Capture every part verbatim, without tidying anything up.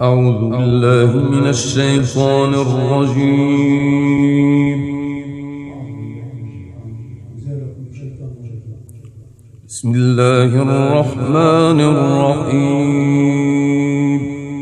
أعوذ بالله من الشيطان الرجيم. بسم الله الرحمن الرحيم.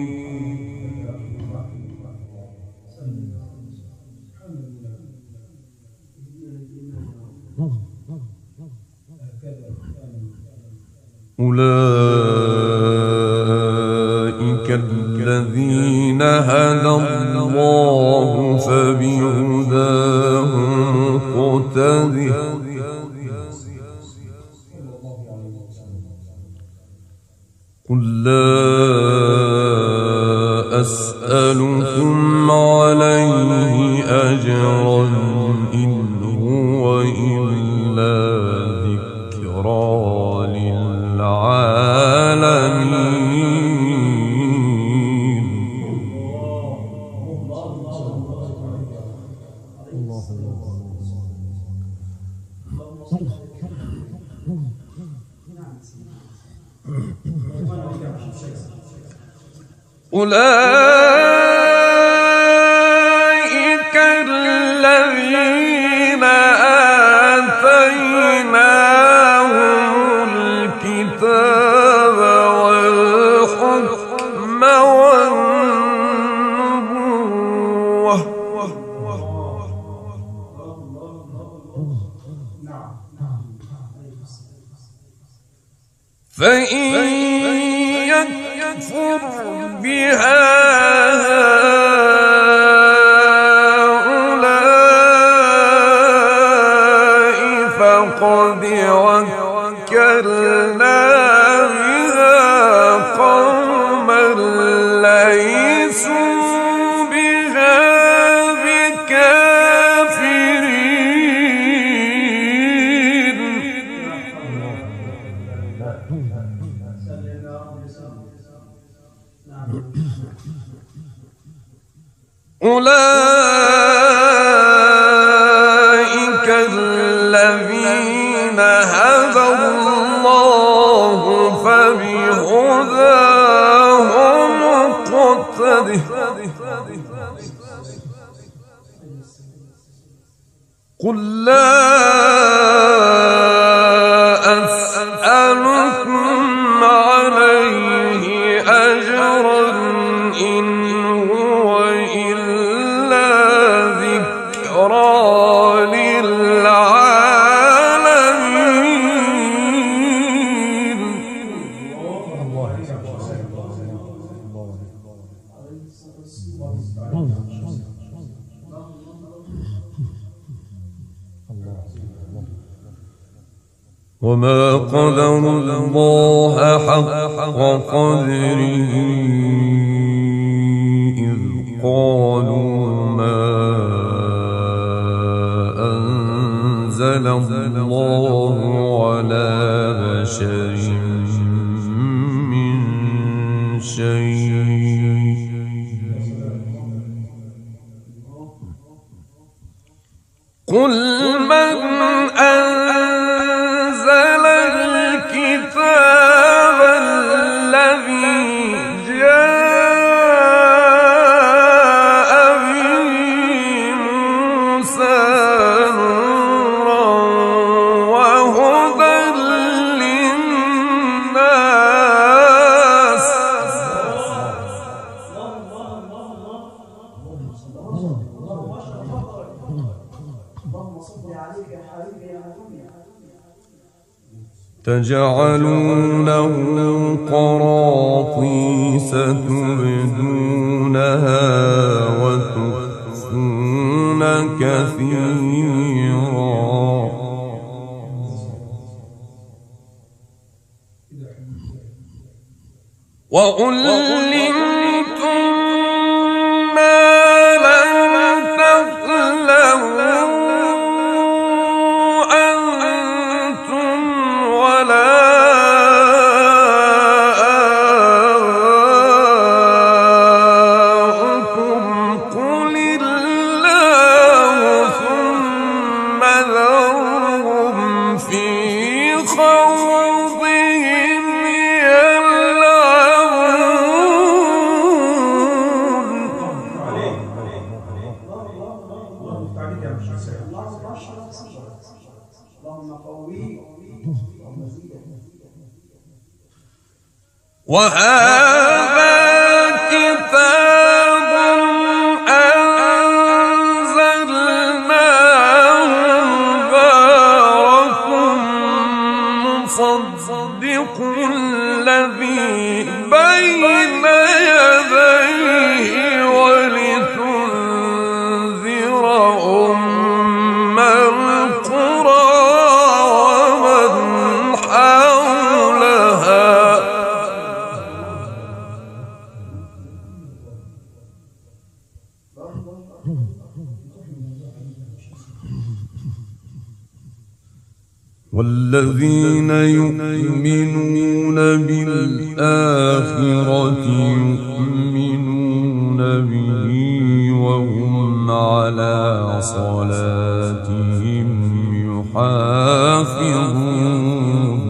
أولئك الذين هدى الله فبهداه مقتده قل لا أسألكم عليه أجرا إن هو إلا ذكرى للعالمين. أولئك الذين آتيناهم الكتاب والحكم والنبوة فإن يكفر بها هؤلاء فقد وكلنا بها قوما ليسوا بها بكافرين. أولئك الذين هدى الله فبهداه مقتده قل لا أسألكم عليه أجرا إن هو إلا ذكرى للعالمين. وما قدروا الله حق قدره إذ قالوا ما أنزل الله على بشر من شيء قل من أنزل الكتاب الذي جاء به موسى نورا وهدى للناس تجعلونه قراطيس تبدونها وتخفون كثيرا وعلمتم ما لم تعلموا أنتم ولا آباؤكم قل الله ثم ذرهم في خوضهم يلعبون. وهذا كتاب أنزلناه مبارك مصدق الذي بين يديه ولتنذر أم القرى ومن حولها والذين يؤمنون بالآخرة يؤمنون به وهم على صلاتهم يحافظون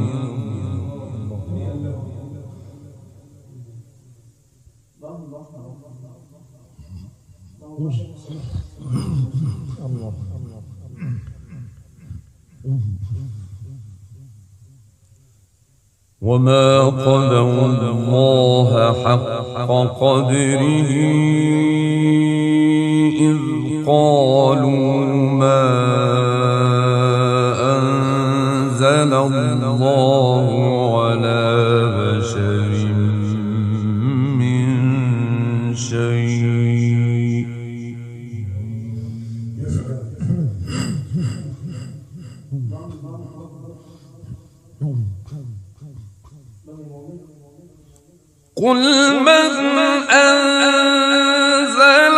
وما قدروا الله حق قدره إذ قالوا ما أنزل الله على بشر من شيء قل من أنزل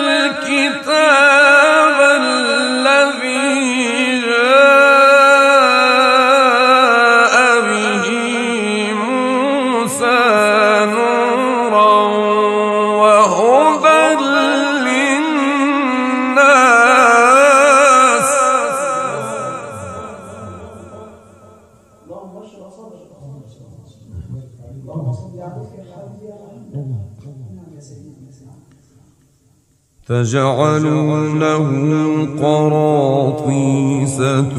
الكتاب الذي جاء به موسى نورا وهدى للناس تجعلونه قراطيس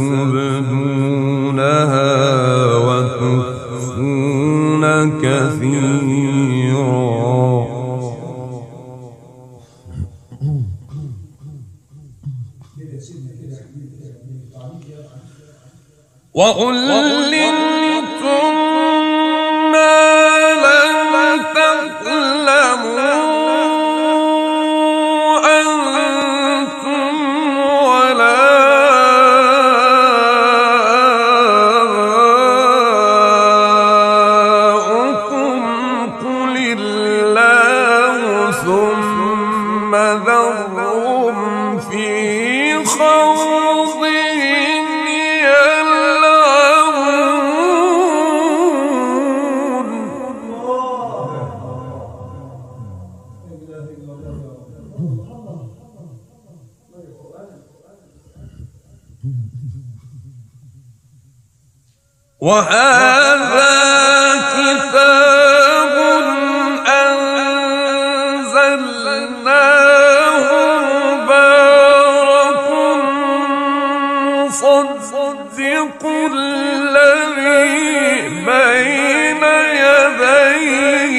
تبدونها وتخفون كثيرا وعلمتم ما لم تعلموا وهذا كتاب أنزلناه مبارك مصدق الذي بين يديه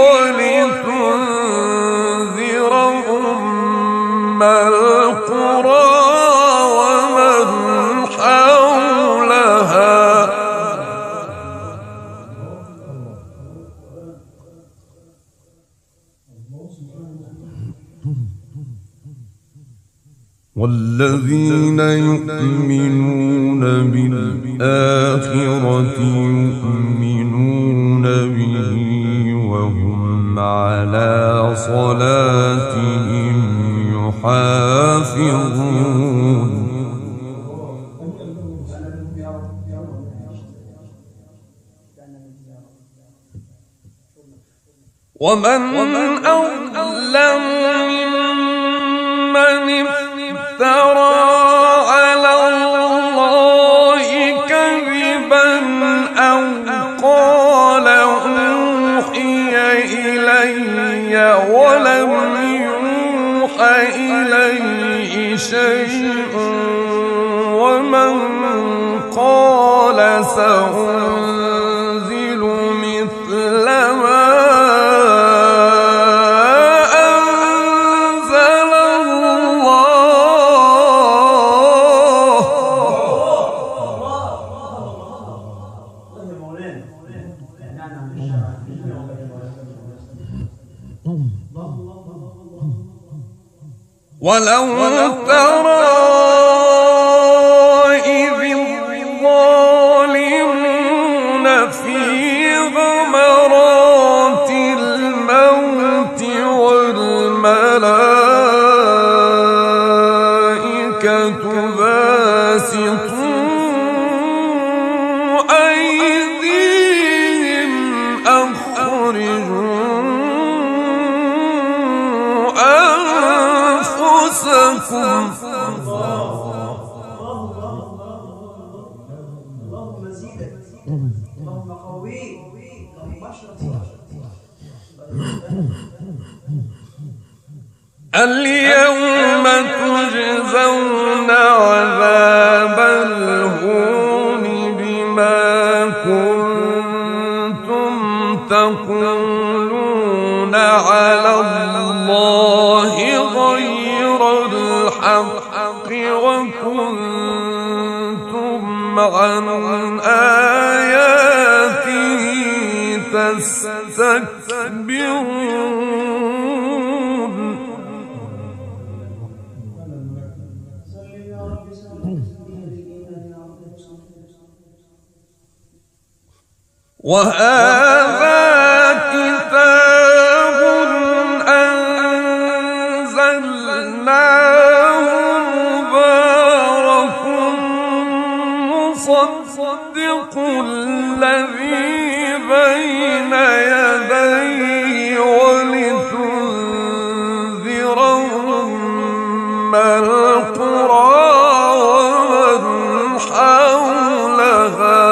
ولتنذر أم القرى ومن حولها والذين يؤمنون بالآخرة يؤمنون به وهم على صلاتهم يحافظون ومن أظلم ممن افترى على الله كذبا أو قال أوحي إلي ولم يوحى إليه شيء ومن قال سأنزل مثل ما ولو ترى إذ الظالمون في غمرات الموت والملائكة باسطوا أيديهم أخرجوا أنفسكم اللهم زيدك اللهم قويك اللهم اشرف اليوم تجزون عذاب الهون بما كنتم تقولون على الله غير الحق وكنتم عن آياته تستكبرون. وهذا كتاب أنزلناه مبارك مصدق الذي بين يديه ولتنذر أم القرى ومن حولها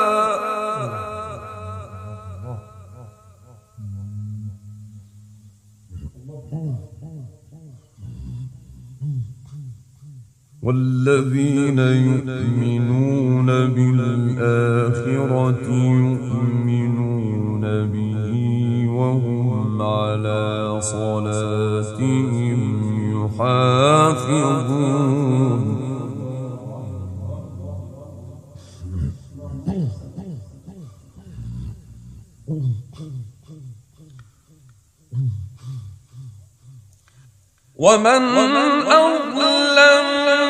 والذين يؤمنون بالآخرة يؤمنون به وهم على صلاتهم يحافظون. ومن أظلم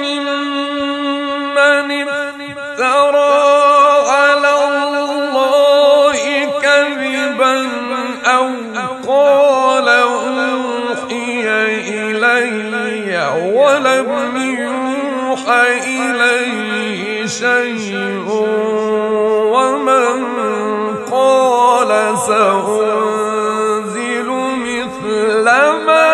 ممن افترى على الله كذبا أو قال أوحي إلي ولم يوحى إليه شيء ومن قال سأنزل مثل ما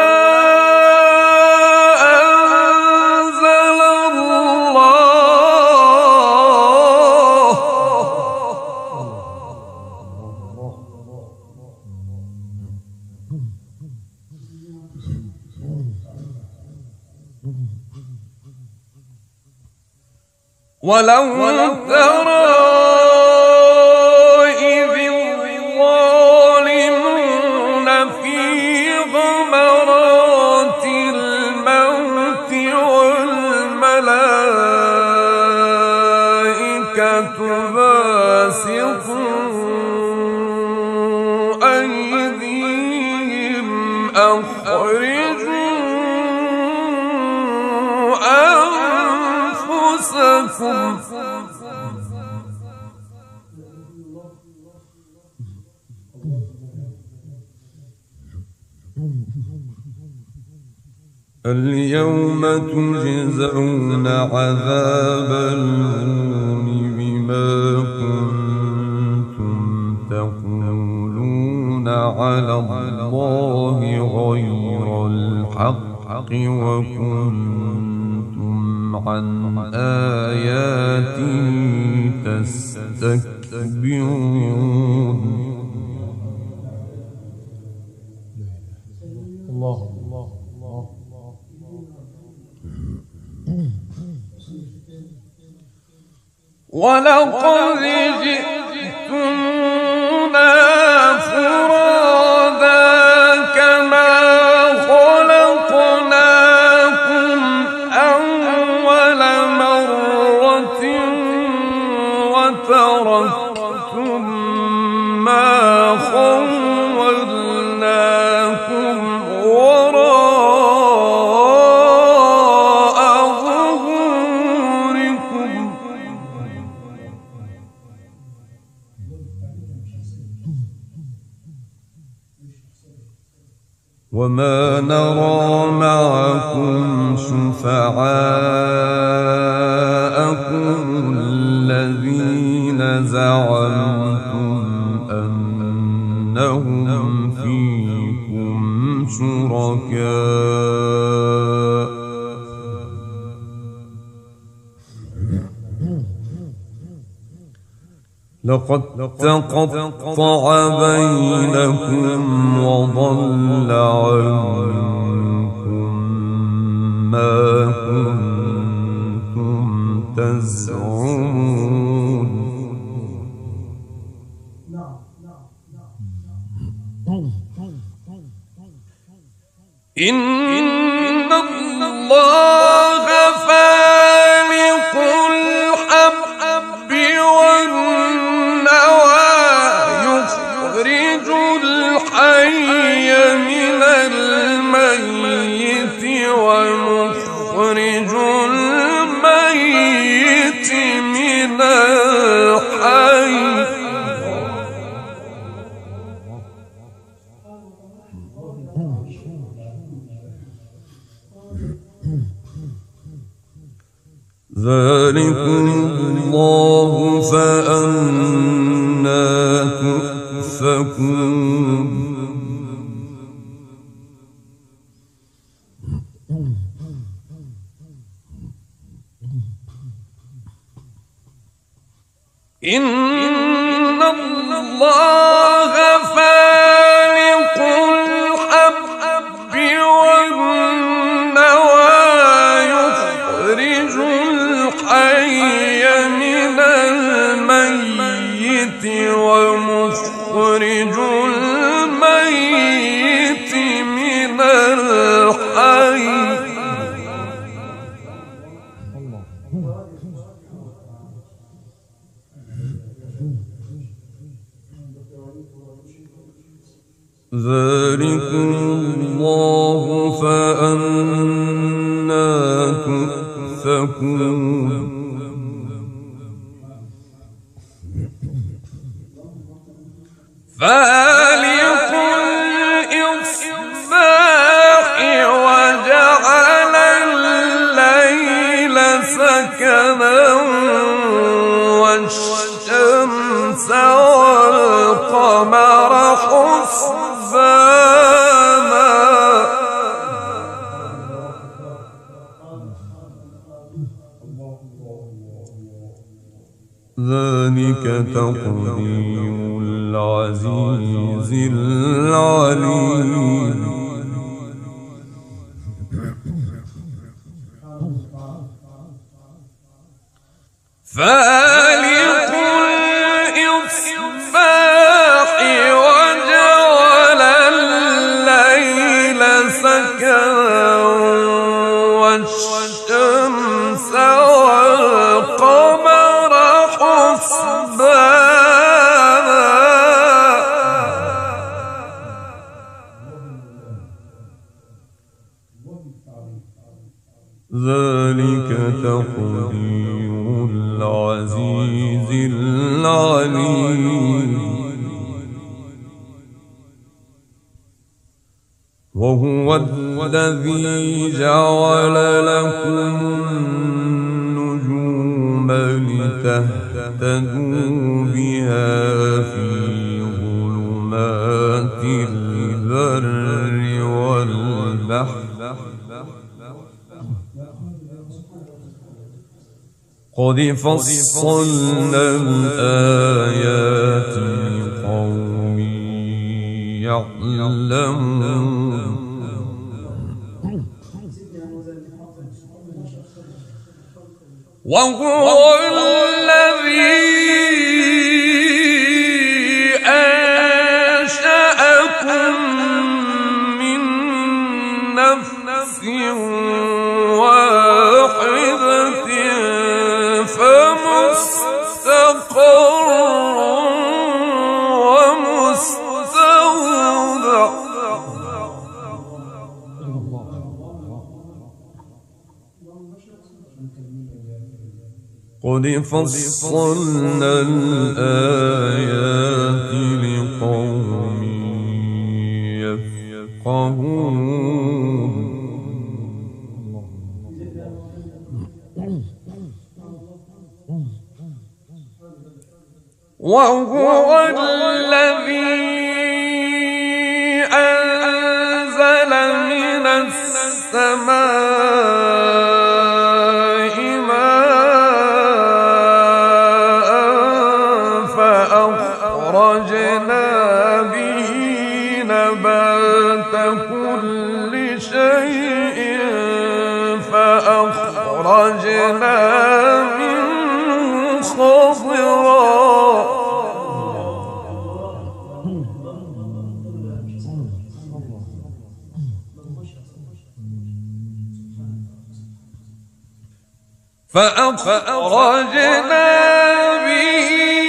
ولو ترى إذ الظالمون في غمرات الموت والملائكة باسطوا أيديهم أخرجوا أنفسكم اليوم تجزون عذاب الهون بما كنتم تقولون على الله غير الحق وكنتم عن آياته تستكبرون. الله ولقد جئتمونا فرادا كما خلقناكم أول مرة وتركتم ما خولناكم وما نرى معكم شفعاءكم الذين زعمتم أنهم فيكم شركاء لقد تقطع بينكم وضل عنكم ما كنتم تزعمون إن الله فالق الحب والنوى يخرج الحي من الميت ومخرج الميت من الحي ذلكم الله فأنى تؤفكون إن الله فالق الحب والنوى يخرج الحي من الميت ومخرج الميت من الحي ذلكم الله فأنى تؤفكون فالق الإصباح وجعل الليل سكنا والشمس والقمر حسبانا ذلك تقدير العزيز العليم فالق الإصباح وجعل الليل سكنا والشمس والقمر حسبانا ذلك تقدير العزيز العليم وهو الذي جعل لكم النجوم لتهتدوا بها في ظلمات البر والبحر قد فصلنا الآيات لقوم يعلمون وهو الذي أنشأكم من نفس واحدة فمستقر ومستودع قد فصلنا الآيات لقوم يفقهون يفقهون وهو الذي أنزل من السماء ماء فأخرجنا به نبات كل شيء فأخرجنا منه خضرا فأخرجنا به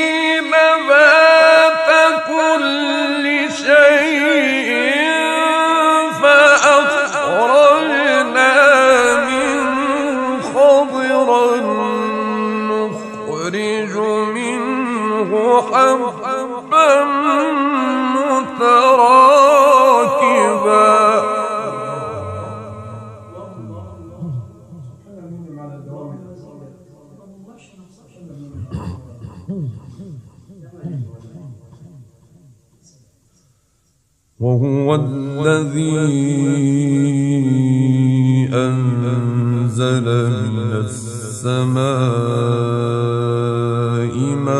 نبات كل شيء فأخرجنا منه خضرا نخرج منه حبا متراكبا وهو الذي أنزل من السماء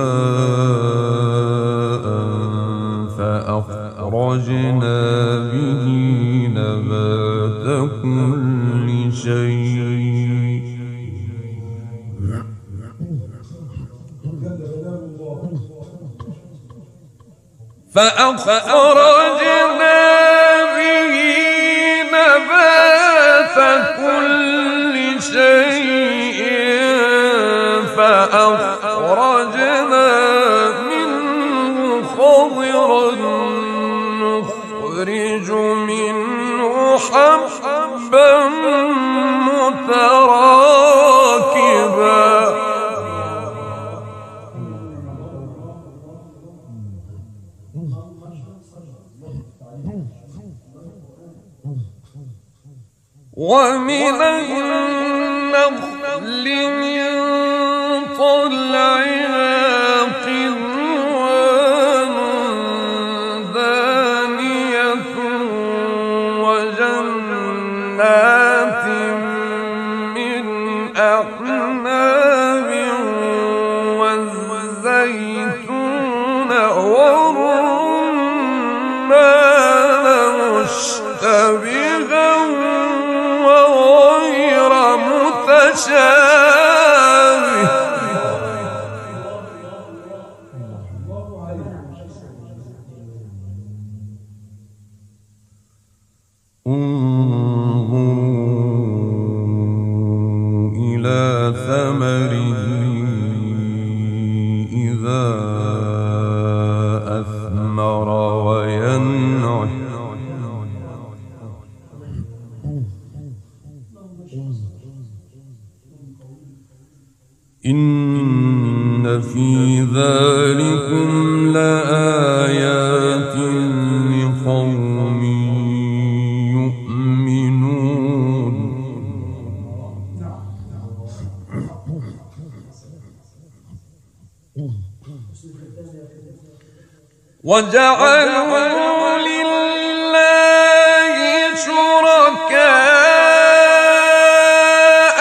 ماء فأخرجنا به نبات كل شيء فأخرجنا به نبات كل شيء فأخرجنا منه خضرا نخرج منه حبا متراكبا ومن النخل من طلعها قنوان دانية وجنات من أعناب والزيتون والرمان مشتبها وغير متشابه انظروا إلى ثمره إذا أثمر وينعه إن في ذلكم لآيات لقوم يؤمنون وجعلوا لله شركاء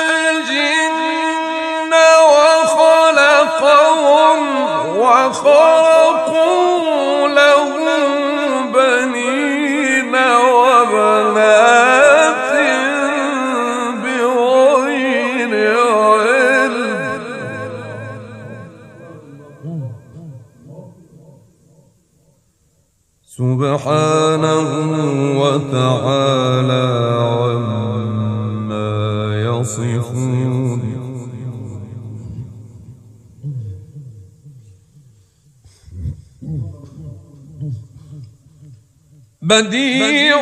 الجن وخلقهم وخرقوا له بنين وبنات بغير علم سبحانه وتعالى عما يصفون بديع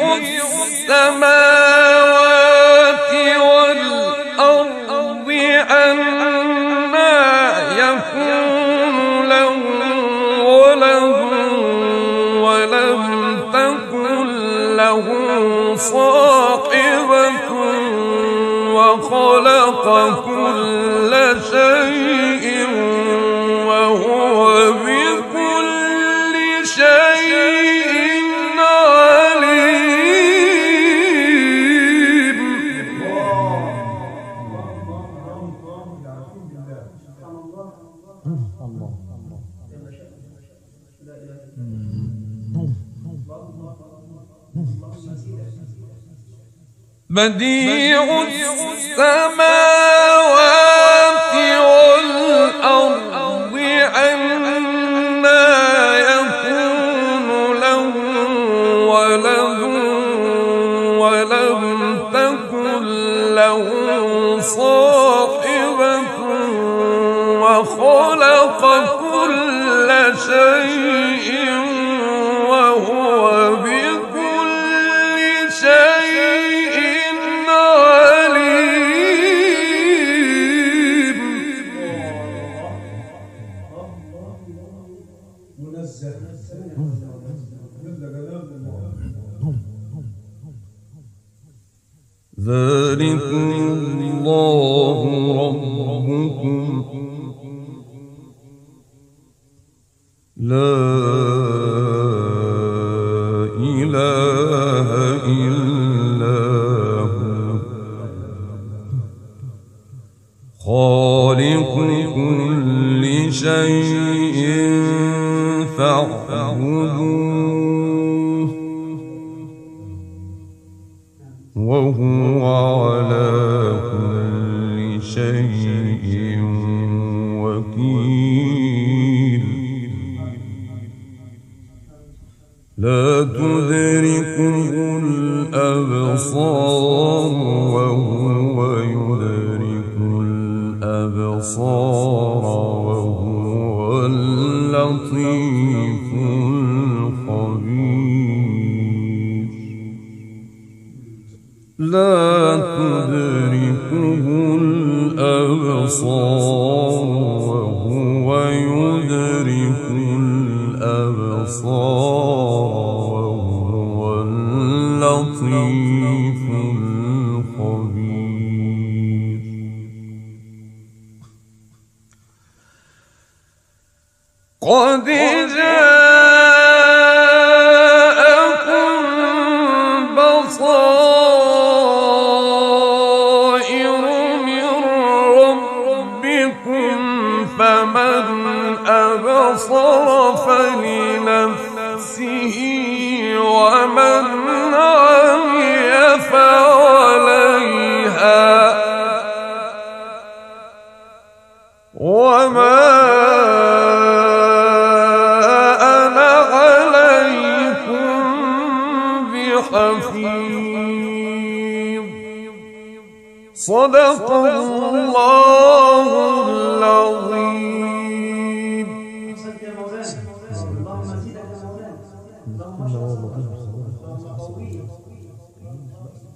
السماوات والأرض أنى يكون له ولد ولم تكن له صاحبة وخلق كل شيء وهو بكل شيء عليم. بديع السماوات والأرض أنى يكون له ولد ولم تكن له صاحبة وخلق كل شيء وهو بكل شيء عليم. ذلكم الله ربكم لا إله إلا هو خالق كل شيء فاعبدوه وهو على كل شيء وكيل. لا تدركه الأبصار وهو يدرك الأبصار وهو اللطيف الخبير. لا تدركه الأبصار وهو يدرك الأبصار وهو اللطيف الخبير. قد جاءكم بصائر من ربكم فمن أبصر فلنفسه ومن عمي فعليها وما أنا عليكم بحفيظ. صدق الله العظيم. اللهم زدك مولانا اللهم